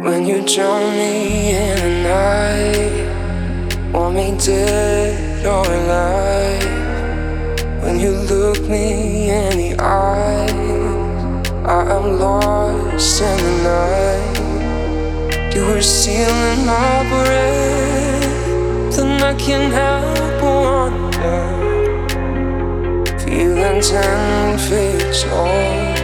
When you drown me in the night, want me dead or alive. When you look me in the eyes, I am lost in the night. You were stealing my breath, and I can't help but wonder. Feeling 10 feet tall,